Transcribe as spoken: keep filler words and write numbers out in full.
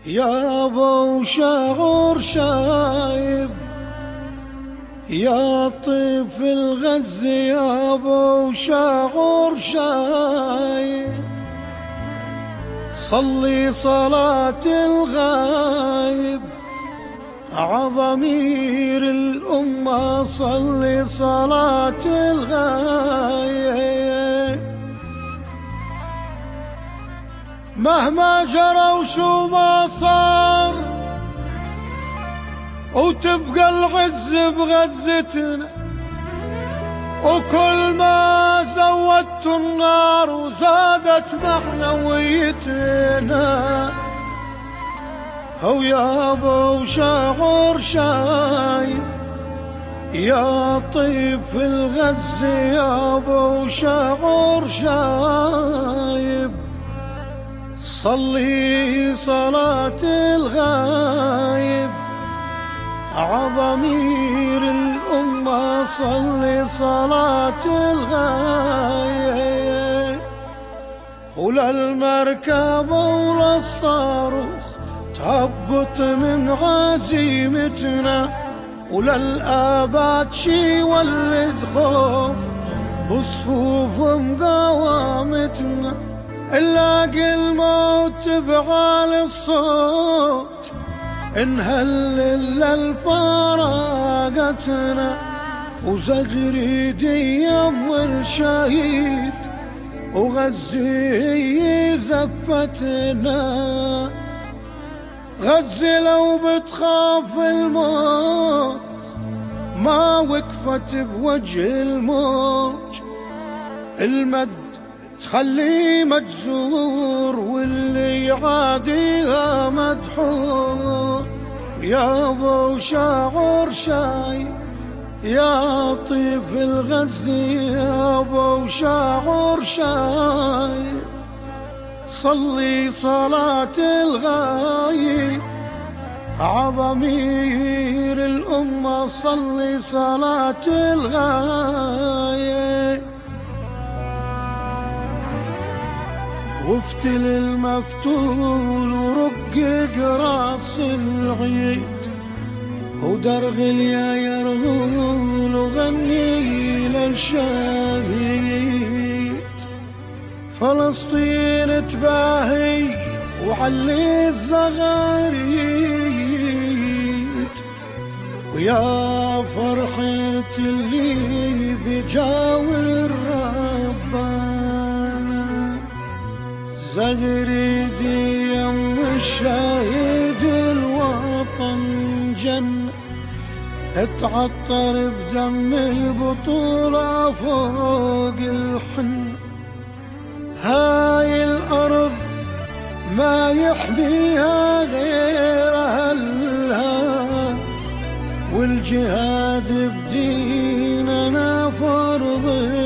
يا ابو شعور شايب يا طفل غزي، يا ابو شعور شايب صلي صلاة الغايب عضمير الأمة، صلي صلاة الغايب. مهما جرى وشو ما صار وتبقى العز بغزتنا، وكل ما زودت النار وزادت معنويتنا. هو يا ابو شعور شايب يا طيف الغزي، يا ابو شعور شايب صلي صلاة الغايب عضمير الأمة، صلي صلاة الغايب. ولا المركبة ولا الصاروخ تهبط من عزيمتنا، ولا الآبات شي ولد خوف بصفوف مقاومتنا. نلاقي الموت بعالي الصوت نهلل الفراقتنا، وزغريدي يم الشهيد وغزي زفتنا. غزي لو بتخاف الموت ما وقفت بوجه الموج، المد تخليه مجزور واللي يعاديها مدحور. يا ابو شعور شايب يا طيف الغزي، يا ابو شعور شايب صلي صلاة الغايب عضمير الأمة، صلي صلاة الغايب. وافتل المفتول ورقق راس العيد، ودرغل يا يرغول وغني للشهيد. فلسطين تباهي وعلي الزغاريد، ويا فرحة اللي بجاور ربنا. زغريدي يم الشهيد الوطن جنة، اتعطر بدم البطولة فوق الحنة. هاي الأرض ما يحميها غير أهلها، والجهاد بديننا فرض